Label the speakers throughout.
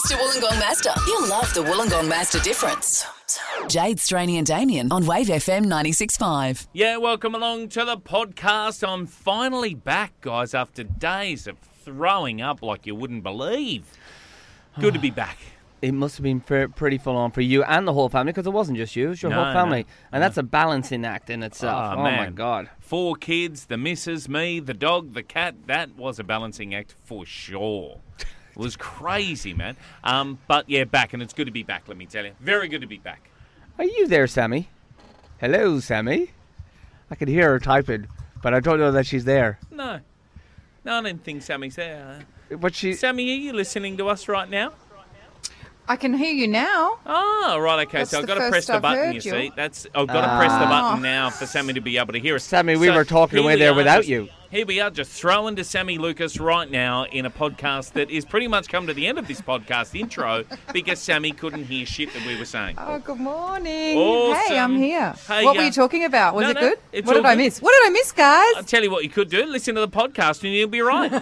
Speaker 1: Mr. Wollongong Master. You'll love the Wollongong Master difference. Jade, Straney and Damien on Wave FM 96.5.
Speaker 2: Yeah, welcome along to the podcast. I'm finally back, guys, after days of throwing up like you wouldn't believe. Good to be back.
Speaker 3: It must have been pretty full on for you and the whole family, because it wasn't just you, it was your whole family. And that's a balancing act in itself. Oh my God.
Speaker 2: 4 kids, the missus, me, the dog, the cat. That was a balancing act for sure. It was crazy, man. But yeah, back, and it's good to be back, let me tell you. Very good to be back.
Speaker 3: Are you there, Sammy? Hello, Sammy. I could hear her typing, but I don't know that she's there.
Speaker 2: No, I don't think Sammy's there.
Speaker 3: But
Speaker 2: Sammy, are you listening to us right now?
Speaker 4: I can hear you now.
Speaker 2: Oh, right, okay. So I've got to press the button, you see. I've got to press the button now for Sammy to be able to hear us.
Speaker 3: Sammy, we were talking away there without you.
Speaker 2: Here we are, just throwing to Sammy Lucas right now in a podcast that is pretty much come to the end of this podcast intro because Sammy couldn't hear shit that we were saying.
Speaker 4: Oh, good morning.
Speaker 2: Awesome.
Speaker 4: Hey, I'm here.
Speaker 2: Hey,
Speaker 4: what were you talking about? Was it good?
Speaker 2: What
Speaker 4: did I miss? What did I miss, guys?
Speaker 2: I'll tell you what you could do. Listen to the podcast and you'll be right.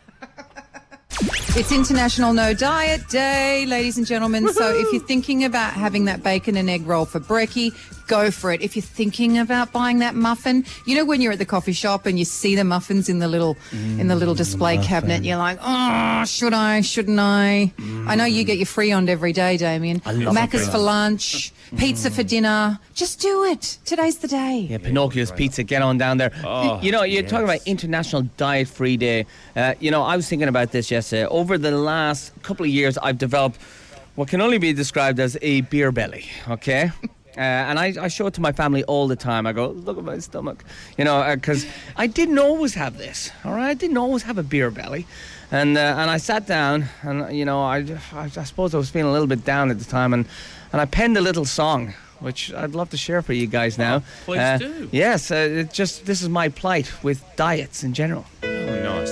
Speaker 4: It's International No Diet Day, ladies and gentlemen. Woo-hoo! So if you're thinking about having that bacon and egg roll for brekkie, go for it. If you're thinking about buying that muffin, you know when you're at the coffee shop and you see the muffins in the little display cabinet, you're like, oh, should I? Shouldn't I? I know you get your Freon every day, Damien. Macca's for lunch, pizza for dinner. Just do it. Today's the day.
Speaker 3: Yeah, Pinocchio's Pizza. Get on down there. You're talking about International Diet Free Day. I was thinking about this yesterday. Over the last couple of years, I've developed what can only be described as a beer belly, okay? And I show it to my family all the time. I go, look at my stomach, because I didn't always have this, all right? I didn't always have a beer belly. And I sat down and, I suppose I was feeling a little bit down at the time. And I penned a little song, which I'd love to share for you guys now.
Speaker 2: Please do.
Speaker 3: Yes, this is my plight with diets in general.
Speaker 2: Oh, nice.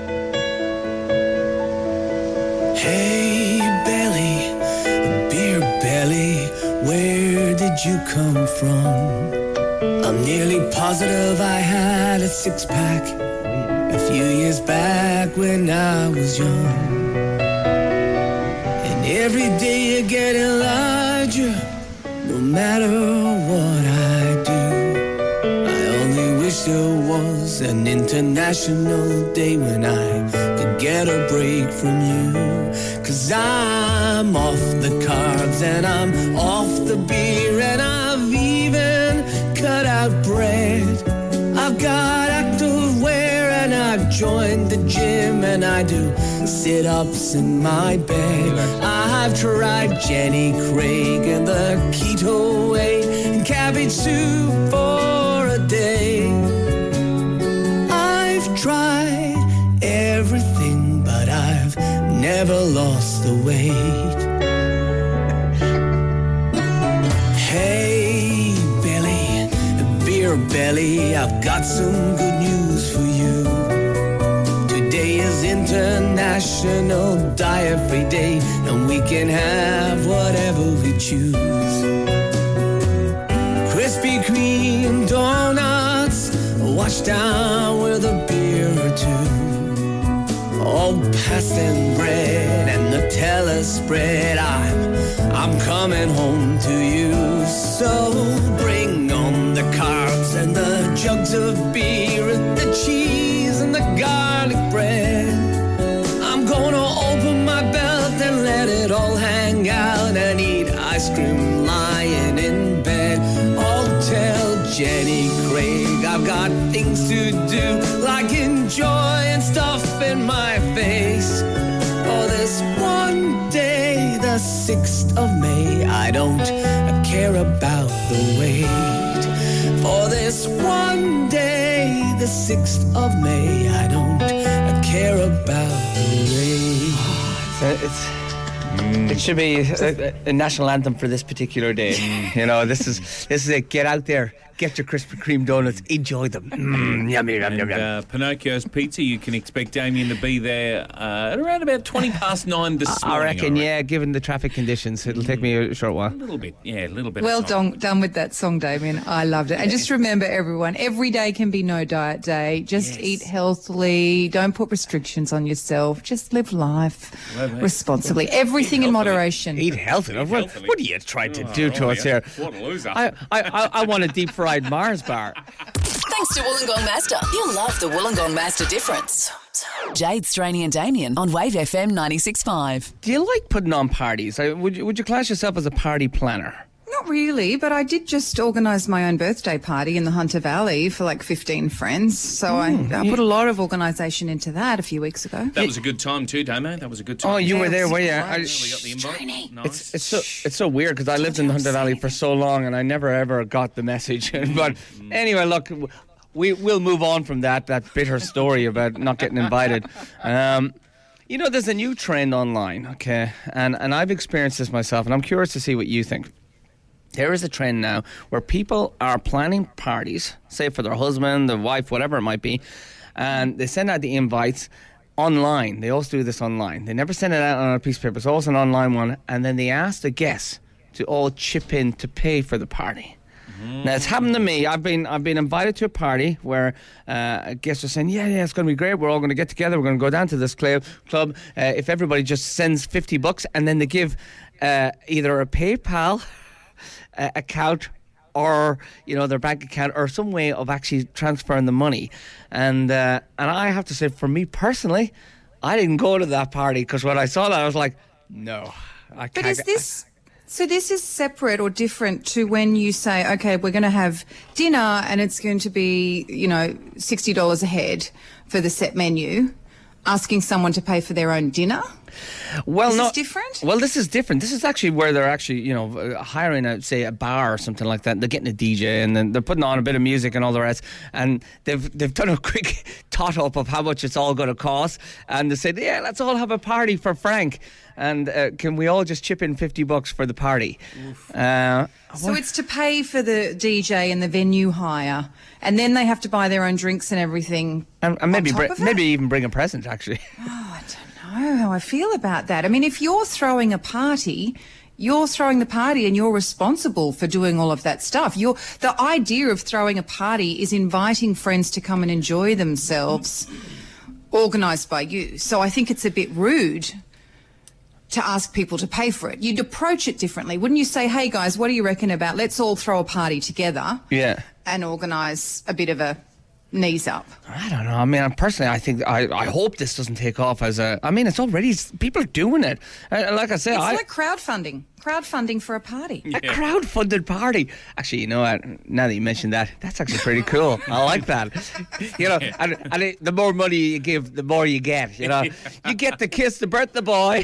Speaker 5: Hey, belly, beer belly, where did you come from? I'm nearly positive I had a 6-pack a few years back when I was young. And every day you're getting larger, no matter what I do. I only wish there was an international day when I could get a break from you. 'Cause I'm off the carbs and I'm off the beer and I've even cut out bread. I've got activewear and I've joined the gym and I do sit-ups in my bed. I've tried Jenny Craig and the keto way and cabbage soup for a day. I've tried everything, but I've never lost the weight. Hey, Billy, beer belly, I've got some good news for you. Today is International Diet Free Day, and we can have whatever we choose. Krispy Kreme donuts, washed down with a beer or two. Oh, pasta and bread and Nutella spread. I'm coming home to you. So bring on the carbs and the jugs of beer and the cheese and the garlic bread. I'm gonna open my belt and let it all hang out and eat ice cream lying in bed. Oh, tell Jenny Craig I've got things to do, like enjoying stuff in my face. For this one day, the 6th of May, I don't care about the weight. For this one day, the 6th of May, I don't care about the weight.
Speaker 3: It should be a national anthem for this particular day. This is it. Get out there Get your Krispy Kreme donuts. Enjoy them. Yummy, yum, yum, yum.
Speaker 2: Pinocchio's Pizza, you can expect Damien to be there at around about 9:20 this morning.
Speaker 3: I reckon, yeah, given the traffic conditions, it'll take me a short while.
Speaker 2: A little bit.
Speaker 4: Well done with that song, Damien. I loved it. And just remember, everyone, every day can be no diet day. Just eat healthily. Don't put restrictions on yourself. Just live life responsibly. Everything in moderation.
Speaker 3: Eat healthy. What are you trying to do to us here?
Speaker 2: What a loser.
Speaker 3: I want a deep-fried Mars bar.
Speaker 1: Thanks to Wollongong Master. You'll love the Wollongong Master difference. Jade, Straney and Damien on Wave FM 96.5.
Speaker 3: Do you like putting on parties? Would you class yourself as a party planner?
Speaker 4: Not really, but I did just organise my own birthday party in the Hunter Valley for like 15 friends. So I put a lot of organisation into that a few weeks ago.
Speaker 2: That was a good time too, Damo. That was a good time.
Speaker 3: Oh, you were there, were you?
Speaker 2: We got the invite. Nice.
Speaker 3: It's so weird because I lived in the Hunter Valley for so long and I never ever got the message. But anyway, look, we'll move on from that bitter story about not getting invited. There's a new trend online, okay, and I've experienced this myself, and I'm curious to see what you think. There is a trend now where people are planning parties, say for their husband, their wife, whatever it might be, and they send out the invites online. They also do this online. They never send it out on a piece of paper. It's always an online one, and then they ask the guests to all chip in to pay for the party. Now, it's happened to me. I've been invited to a party where guests are saying, yeah, it's going to be great. We're all going to get together. We're going to go down to this club. If everybody just sends $50, and then they give either a PayPal account or their bank account or some way of actually transferring the money. And I have to say, for me personally, I didn't go to that party because when I saw that, I was like, no, I can't.
Speaker 4: But is this... So this is separate or different to when you say, okay, we're going to have dinner and it's going to be, $60 a head for the set menu, asking someone to pay for their own dinner?
Speaker 3: Well,
Speaker 4: Is this different?
Speaker 3: Well, this is different. This is actually where they're actually, hiring a bar or something like that. They're getting a DJ and then they're putting on a bit of music and all the rest. And they've done a quick tot up of how much it's all going to cost. And they said, yeah, let's all have a party for Frank. And can we all just chip in $50 for the party?
Speaker 4: So it's to pay for the DJ and the venue hire, and then they have to buy their own drinks and everything.
Speaker 3: And maybe even bring a present, actually.
Speaker 4: Oh, I don't know how I feel about that. I mean, if you're throwing a party, you're throwing the party and you're responsible for doing all of that stuff. The idea of throwing a party is inviting friends to come and enjoy themselves, organised by you. So I think it's a bit rude to ask people to pay for it. You'd approach it differently. Wouldn't you say, hey, guys, what do you reckon about let's all throw a party together and organise a bit of a knees up?
Speaker 3: I don't know. I mean, personally, I think I hope this doesn't take off as a... I mean, it's already... People are doing it. Like I say...
Speaker 4: It's like crowdfunding. Crowdfunding for a party.
Speaker 3: A crowdfunded party. Actually, you know what? Now that you mentioned that, that's actually pretty cool. I like that. And the more money you give, the more you get, You get to kiss the birthday boy.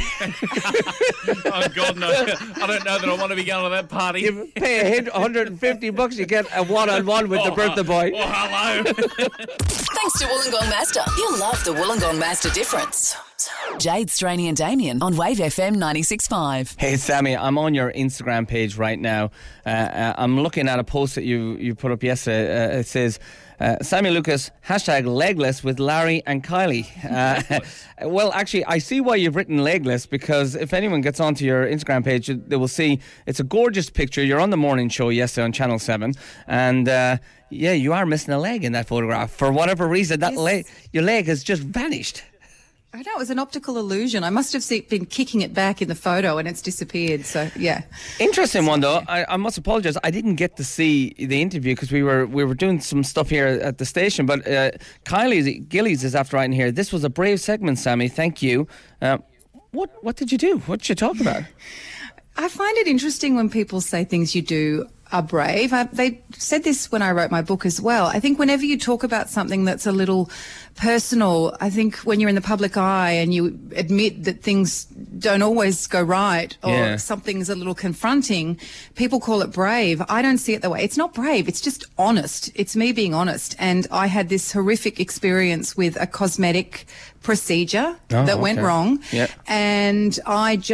Speaker 2: Oh, God, no. I don't know that I want to be going to that party.
Speaker 3: You pay $150, you get a one-on-one with the birthday boy.
Speaker 2: Oh, hello.
Speaker 1: Thanks to Wollongong Master. You'll love the Wollongong Master difference. Jade, Straney and Damien on Wave FM 96.5.
Speaker 3: Hey, Sammy, I'm on your Instagram page right now. I'm looking at a post that you put up yesterday. It says, Sammy Lucas, #legless with Larry and Kylie. Well, actually, I see why you've written legless, because if anyone gets onto your Instagram page, they will see it's a gorgeous picture. You're on the morning show yesterday on Channel 7, and you are missing a leg in that photograph. For whatever reason, your leg has just vanished.
Speaker 4: I know, it was an optical illusion. I must have been kicking it back in the photo and it's disappeared. So, yeah.
Speaker 3: Interesting one, though. I must apologise. I didn't get to see the interview because we were doing some stuff here at the station. But Kylie Gillies is after writing here. This was a brave segment, Sammy. Thank you. What did you do? What did you talk about?
Speaker 4: I find it interesting when people say things you do are brave. They said this when I wrote my book as well. I think whenever you talk about something that's a little personal, I think when you're in the public eye and you admit that things don't always go right or something's a little confronting, people call it brave. I don't see it that way. It's not brave. It's just honest. It's me being honest. And I had this horrific experience with a cosmetic procedure that went wrong. Yep. And I just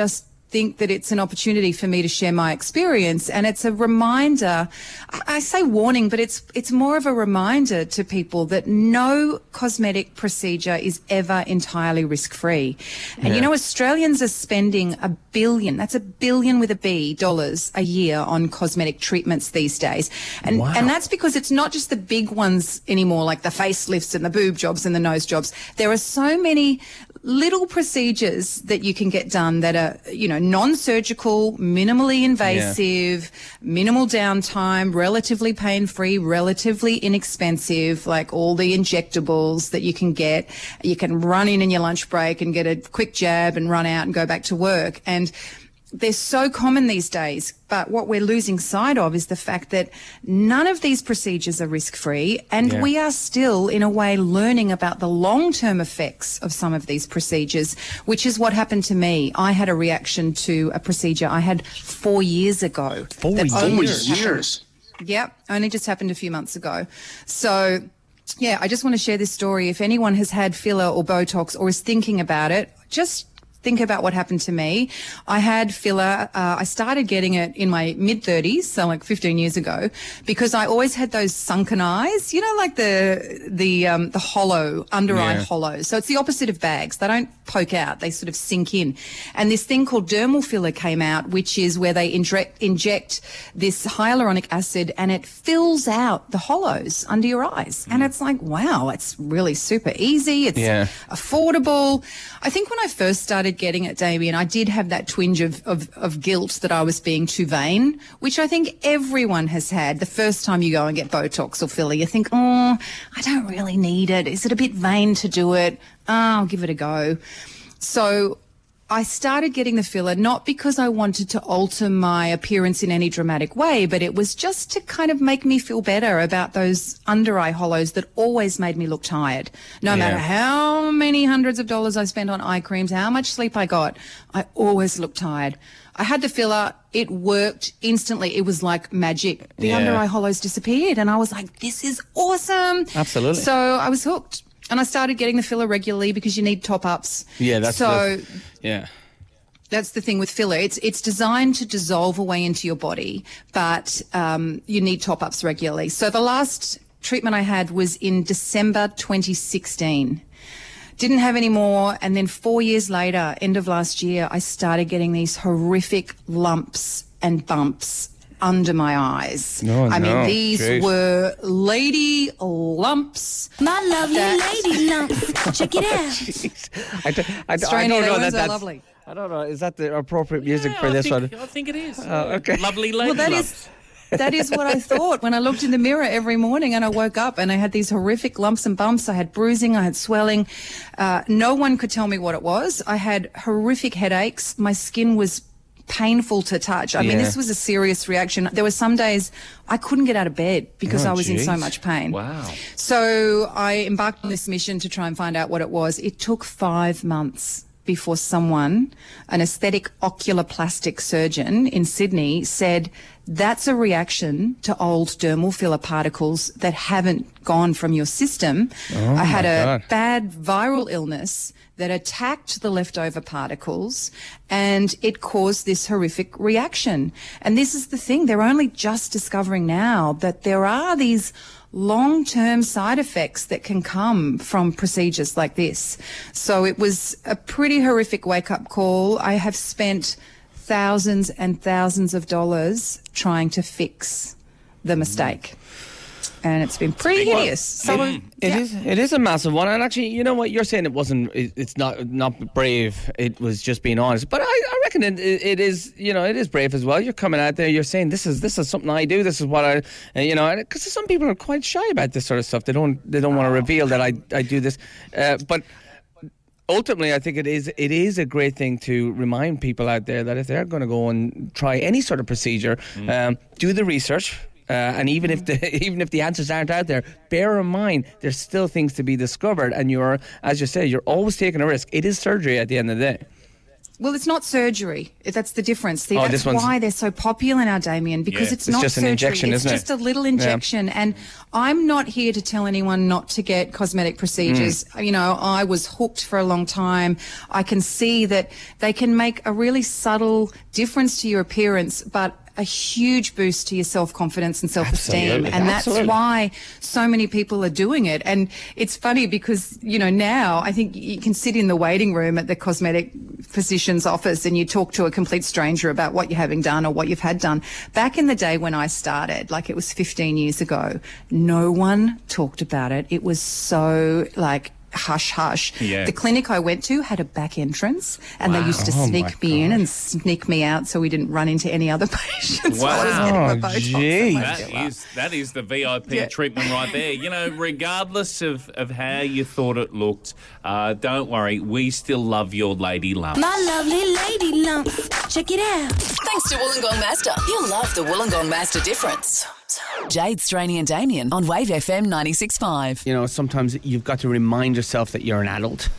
Speaker 4: think that it's an opportunity for me to share my experience, and it's a reminder. I say warning, but it's more of a reminder to people that no cosmetic procedure is ever entirely risk-free. And you know, Australians are spending $1 billion, that's $1 billion with a B, dollars a year on cosmetic treatments these days. And and that's because it's not just the big ones anymore, like the facelifts and the boob jobs and the nose jobs. There are so many little procedures that you can get done that are, you know, non-surgical, minimally invasive, minimal downtime, relatively pain-free, relatively inexpensive, like all the injectables that you can get. You can run in your lunch break and get a quick jab and run out and go back to work. And they're so common these days, but what we're losing sight of is the fact that none of these procedures are risk-free, and we are still, in a way, learning about the long-term effects of some of these procedures, which is what happened to me. I had a reaction to a procedure I had 4 years ago.
Speaker 3: 4 years?
Speaker 4: Yep, only just happened a few months ago. So, yeah, I just want to share this story. If anyone has had filler or Botox or is thinking about it, just think about what happened to me. I had filler. I started getting it in my mid-30s, so like 15 years ago, because I always had those sunken eyes, you know, like the hollow, under-eye hollow. So it's the opposite of bags. They don't poke out. They sort of sink in. And this thing called dermal filler came out, which is where they inject this hyaluronic acid and it fills out the hollows under your eyes. And it's like, wow, it's really super easy. It's affordable. I think when I first started getting it, Damien, I did have that twinge of guilt that I was being too vain, which I think everyone has had. The first time you go and get Botox or filler, you think, oh, I don't really need it. Is it a bit vain to do it? Oh, I'll give it a go. So I started getting the filler not because I wanted to alter my appearance in any dramatic way, but it was just to kind of make me feel better about those under-eye hollows that always made me look tired. No matter how many hundreds of dollars I spent on eye creams, how much sleep I got, I always looked tired. I had the filler. It worked instantly. It was like magic. The under-eye hollows disappeared, and I was like, this is awesome.
Speaker 3: Absolutely.
Speaker 4: So I was hooked. And I started getting the filler regularly because you need top-ups.
Speaker 3: Yeah, that's
Speaker 4: that's the thing with filler. It's designed to dissolve away into your body, but you need top-ups regularly. So the last treatment I had was in December 2016. Didn't have any more, and then 4 years later, end of last year, I started getting these horrific lumps and bumps under my eyes. I mean, these were lady lumps.
Speaker 6: My lovely lady lumps. Check it out.
Speaker 3: I don't know
Speaker 4: that's lovely.
Speaker 3: I don't know. Is that the appropriate music for this one?
Speaker 2: I think it is.
Speaker 3: Okay.
Speaker 2: Lovely lady lumps.
Speaker 4: That is what I thought when I looked in the mirror every morning and I woke up and I had these horrific lumps and bumps. I had bruising, I had swelling. No one could tell me what it was. I had horrific headaches. My skin was painful to touch. I mean, this was a serious reaction. There were some days I couldn't get out of bed because I was in so much pain.
Speaker 2: Wow.
Speaker 4: So I embarked on this mission to try and find out what it was. It took 5 months before someone, an aesthetic ocular plastic surgeon in Sydney, said that's a reaction to old dermal filler particles that haven't gone from your system. I had a bad viral illness that attacked the leftover particles and it caused this horrific reaction. And this is the thing, they're only just discovering now that there are these long-term side effects that can come from procedures like this. So it was a pretty horrific wake-up call. I have spent thousands and thousands of dollars trying to fix the mistake. And it's been pretty hideous. So
Speaker 3: it is a massive one. And actually, you know what, you're saying it's not brave, it was just being honest. But I reckon it is, you know, it is brave as well. You're coming out there, you're saying this is something I do, this is what I, you know, because some people are quite shy about this sort of stuff. They don't want to reveal that I do this. But ultimately, I think it is a great thing to remind people out there that if they're going to go and try any sort of procedure, do the research. And even if the answers aren't out there, bear in mind there's still things to be discovered. And you're, as you say, you're always taking a risk. It is surgery at the end of the day.
Speaker 4: Well, it's not surgery. That's the difference. See,
Speaker 3: Oh,
Speaker 4: that's
Speaker 3: this one's-
Speaker 4: why they're so popular now, Damien, because
Speaker 2: Yeah.
Speaker 4: it's
Speaker 3: It's
Speaker 4: not
Speaker 3: just an
Speaker 4: surgery.
Speaker 3: injection,
Speaker 4: it's
Speaker 3: isn't it?
Speaker 4: just a little injection. And I'm not here to tell anyone not to get cosmetic procedures. You know, I was hooked for a long time. I can see that they can make a really subtle difference to your appearance, but a huge boost to your self-confidence and self-esteem.
Speaker 3: Absolutely.
Speaker 4: And that's
Speaker 3: Absolutely.
Speaker 4: why so many people are doing it. And it's funny because, you know, now I think you can sit in the waiting room at the cosmetic physician's office and you talk to a complete stranger about what you're having done or what you've had done. Back in the day when I started, like it was 15 years ago, no one talked about it. It was so like hush hush.
Speaker 2: Yeah.
Speaker 4: The clinic I went to had a back entrance and they used to
Speaker 3: Oh,
Speaker 4: sneak
Speaker 3: my
Speaker 4: me in and sneak me out so we didn't run into any other patients. while I was getting my
Speaker 3: Wow.
Speaker 4: Botox and
Speaker 3: Gee.
Speaker 4: my
Speaker 2: That
Speaker 4: filler.
Speaker 2: that is the VIP
Speaker 4: Yeah.
Speaker 2: treatment right there. You know, regardless of how you thought it looked, don't worry, we still love your lady lump.
Speaker 6: My lovely lady lumps. Check it out.
Speaker 1: Thanks to Wollongong Master. You'll love the Wollongong Master difference. Jade, Straney and Damien on Wave FM 96.5.
Speaker 3: You know, sometimes you've got to remind yourself that you're an adult.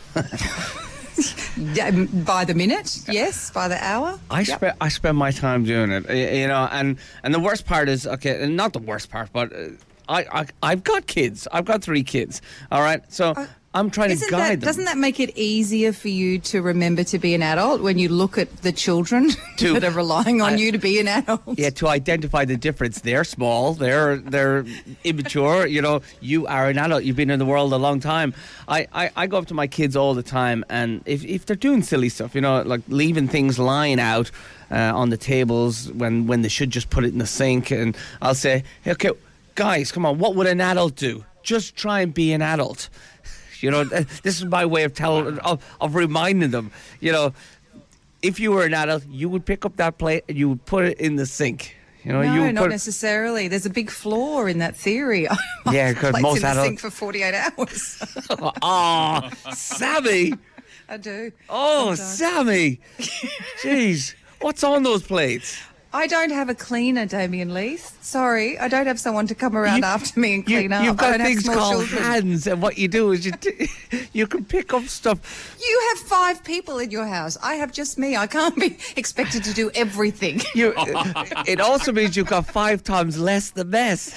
Speaker 4: Yeah, by the minute, yes. By the hour.
Speaker 3: I spend my time doing it, you know, and the worst part is, okay, not the worst part, but I've got kids. I've got 3 kids. All right, so I'm trying to guide them.
Speaker 4: Doesn't that make it easier for you to remember to be an adult when you look at the children
Speaker 3: To-
Speaker 4: that are relying on you to be an adult?
Speaker 3: Yeah, to identify the difference. They're small. They're immature. You know, you are an adult. You've been in the world a long time. I go up to my kids all the time, and if they're doing silly stuff, you know, like leaving things lying out on the tables when they should just put it in the sink, and I'll say, hey, okay, guys, come on, what would an adult do? Just try and be an adult. You know, this is my way of of reminding them. You know, if you were an adult, you would pick up that plate and you would put it in the sink. You know, you
Speaker 4: No,
Speaker 3: would
Speaker 4: not
Speaker 3: put
Speaker 4: necessarily. There's a big flaw in that theory.
Speaker 3: Yeah, 'cause
Speaker 4: Plates
Speaker 3: most
Speaker 4: in the
Speaker 3: adults-
Speaker 4: sink for 48 hours.
Speaker 3: Oh, Sammy!
Speaker 4: I do.
Speaker 3: Oh,
Speaker 4: Sometimes.
Speaker 3: Sammy! Jeez, what's on those plates?
Speaker 4: I don't have a cleaner, Damien Leith. Sorry, I don't have someone to come around after me and clean up.
Speaker 3: You've
Speaker 4: I
Speaker 3: got
Speaker 4: don't have
Speaker 3: things
Speaker 4: small
Speaker 3: called
Speaker 4: children.
Speaker 3: hands, and what you do is you can pick up stuff.
Speaker 4: You have 5 people in your house. I have just me. I can't be expected to do everything.
Speaker 3: It also means you've got 5 times less the mess.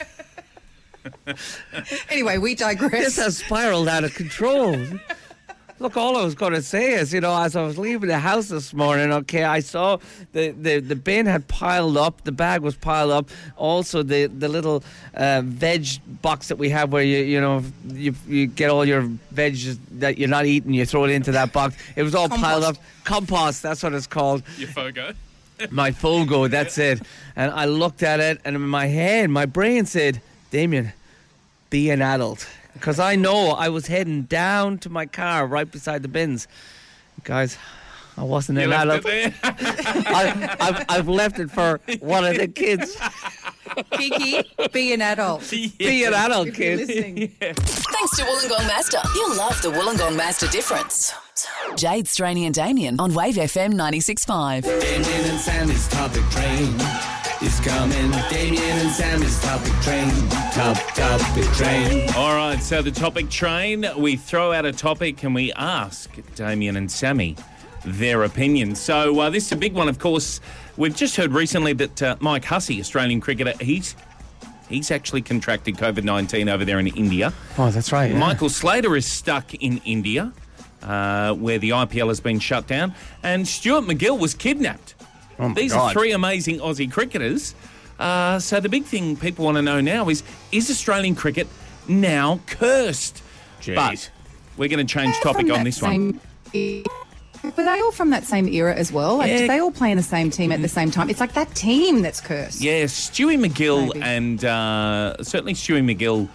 Speaker 4: Anyway, we digress.
Speaker 3: This has spiraled out of control. Look, all I was going to say is, you know, as I was leaving the house this morning, okay, I saw the bin had piled up, the bag was piled up. Also, the little veg box that we have where you get all your veg that you're not eating, you throw it into that box. It was all piled up. Compost, that's what it's called.
Speaker 2: Your Fogo.
Speaker 3: My Fogo, that's it. And I looked at it, and in my head, my brain said, Damien, be an adult. Because I know I was heading down to my car right beside the bins. Guys, I wasn't
Speaker 2: You
Speaker 3: an
Speaker 2: left
Speaker 3: adult.
Speaker 2: it there.
Speaker 3: I've left it for one of the kids.
Speaker 4: Kiki, be an adult.
Speaker 3: Be an adult,
Speaker 4: If you're
Speaker 3: kid.
Speaker 4: listening.
Speaker 1: Thanks to Wollongong Master. You'll love the Wollongong Master difference. Jade, Straney and Damien on Wave FM 96.5.
Speaker 5: Damien and Sammy's topic train is coming. Damien and Sammy's topic train. Topic train.
Speaker 2: All right, so the topic train, we throw out a topic and we ask Damien and Sammy their opinion. So this is a big one, of course. We've just heard recently that Mike Hussey, Australian cricketer, he's actually contracted COVID-19 over there in India.
Speaker 3: Oh, that's right. Yeah.
Speaker 2: Michael Slater is stuck in India, where the IPL has been shut down, and Stuart McGill was kidnapped.
Speaker 3: Oh my
Speaker 2: These
Speaker 3: God.
Speaker 2: are 3 amazing Aussie cricketers. So the big thing people want to know now is Australian cricket now cursed?
Speaker 3: Jeez.
Speaker 2: But we're going to change topic on this one.
Speaker 4: Were they all from that same era as well? Like,
Speaker 2: Yeah.
Speaker 4: did they all play in the same team at the same time? It's like that team that's cursed.
Speaker 2: Yeah, Stewie McGill
Speaker 4: Maybe.
Speaker 2: and certainly Stewie McGill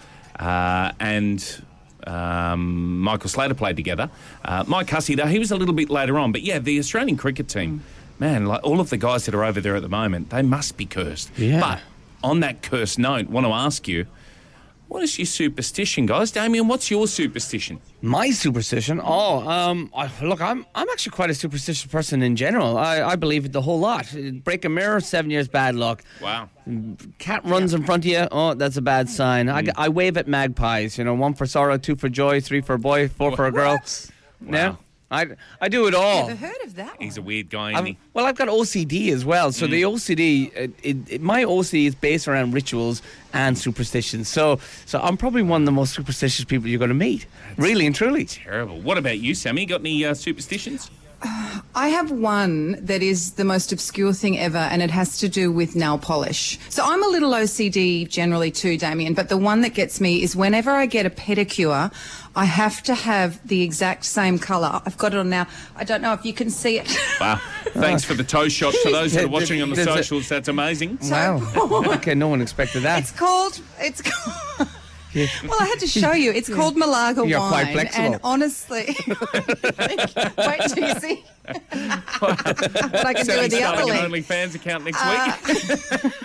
Speaker 2: and Michael Slater played together. Mike Hussey, though, he was a little bit later on. But yeah, the Australian cricket team, man, like all of the guys that are over there at the moment, they must be cursed.
Speaker 3: Yeah.
Speaker 2: But on that cursed note, want to ask you, what is your superstition, guys? Damien, what's your superstition?
Speaker 3: My superstition? Look, I'm actually quite a superstitious person in general. I believe it the whole lot. Break a mirror, 7 years bad luck.
Speaker 2: Wow.
Speaker 3: Cat runs in front of you, oh, that's a bad sign. I wave at magpies, 1 for sorrow, 2 for joy, 3 for a boy, 4 for a girl.
Speaker 2: Wow.
Speaker 3: I do it all.
Speaker 4: Never heard of that one.
Speaker 2: He's a weird guy, isn't he?
Speaker 3: Well, I've got OCD as well. So the OCD, my OCD is based around rituals and superstitions. So I'm probably one of the most superstitious people you're going to meet. Really and truly.
Speaker 2: Terrible. What about you, Sammy? Got any superstitions?
Speaker 4: I have one that is the most obscure thing ever, and it has to do with nail polish. So I'm a little OCD generally too, Damien, but the one that gets me is whenever I get a pedicure, I have to have the exact same colour. I've got it on now. I don't know if you can see it.
Speaker 2: Wow. Thanks for the toe shot for those that are watching on the socials. That's amazing.
Speaker 3: Wow. Okay, no one expected that.
Speaker 4: It's called... Well, I had to show you. It's called Malaga
Speaker 3: You're
Speaker 4: wine.
Speaker 3: quite flexible.
Speaker 4: And honestly, wait till you see what I can do with the upper
Speaker 2: starting an
Speaker 4: leg.
Speaker 2: OnlyFans account next week.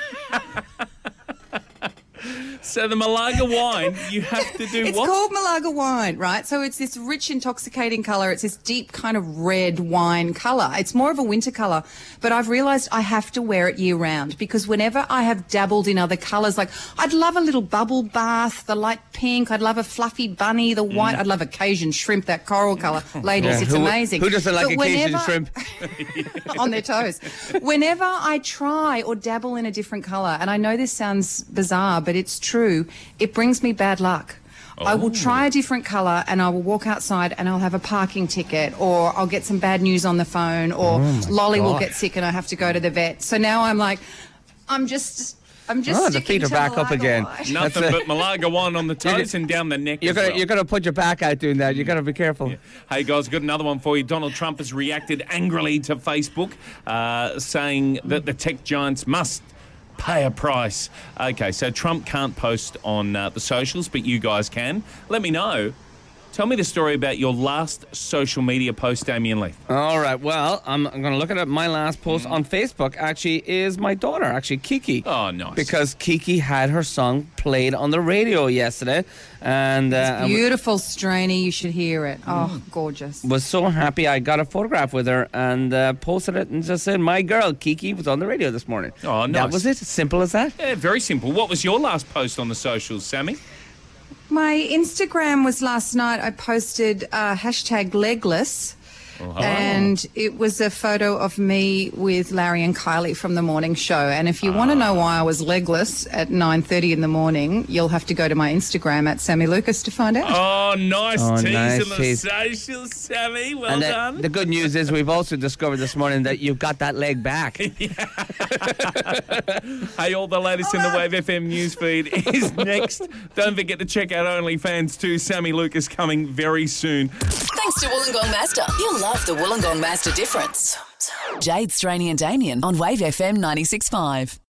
Speaker 2: So the Malaga wine, you have to do
Speaker 4: It's
Speaker 2: what?
Speaker 4: called Malaga wine, right? So it's this rich, intoxicating colour. It's this deep kind of red wine colour. It's more of a winter colour. But I've realised I have to wear it year round because whenever I have dabbled in other colours, like I'd love a little bubble bath, the light pink. I'd love a fluffy bunny, the white. I'd love Cajun shrimp, that coral colour. Ladies, it's amazing.
Speaker 3: Who doesn't like
Speaker 4: But
Speaker 3: Cajun shrimp?
Speaker 4: on their toes. Whenever I try or dabble in a different colour, and I know this sounds bizarre, but it's true, it brings me bad luck. I will try a different colour and I will walk outside and I'll have a parking ticket, or I'll get some bad news on the phone, or Lolly will get sick and I have to go to the vet. So now I'm like, I'm just
Speaker 3: the
Speaker 4: sticking
Speaker 3: feet are
Speaker 4: to
Speaker 3: back up
Speaker 4: Malaga
Speaker 3: again.
Speaker 4: wine.
Speaker 2: Nothing but Malaga wine on the toes and down the neck.
Speaker 3: You're gonna put your back out doing that. You got to be careful.
Speaker 2: Yeah. Hey guys, got another one for you. Donald Trump has reacted angrily to Facebook, saying that the tech giants must pay a price. Okay, so Trump can't post on the socials, but you guys can. Let me know. Tell me the story about your last social media post, Damien Leith.
Speaker 3: All right. Well, I'm going to look at my last post on Facebook. Actually, is my daughter, Kiki.
Speaker 2: Oh, nice.
Speaker 3: Because Kiki had her song played on the radio yesterday, and
Speaker 4: Beautiful, Straney. You should hear it. Oh, gorgeous.
Speaker 3: was so happy. I got a photograph with her and posted it and just said, "My girl Kiki was on the radio this morning."
Speaker 2: Oh, nice.
Speaker 3: That was it. Simple as that.
Speaker 2: Yeah, very simple. What was your last post on the socials, Sammy?
Speaker 4: My Instagram was last night. I posted hashtag legless. And it was a photo of me with Larry and Kylie from the morning show. And if you want to know why I was legless at 9:30 in the morning, you'll have to go to my Instagram at Sammy Lucas to find out.
Speaker 2: Oh, nice tease
Speaker 3: nice
Speaker 2: on the
Speaker 3: tease.
Speaker 2: socials, Sammy. Well
Speaker 3: And
Speaker 2: done.
Speaker 3: the good news is we've also discovered this morning that you've got that leg back.
Speaker 2: Hey, all the latest in the Wave FM newsfeed is next. Don't forget to check out OnlyFans too. Sammy Lucas coming very soon.
Speaker 1: Thanks to Wollongong Master. You'll love the Wollongong Master difference. Jade, Straney and Damien on Wave FM 96.5.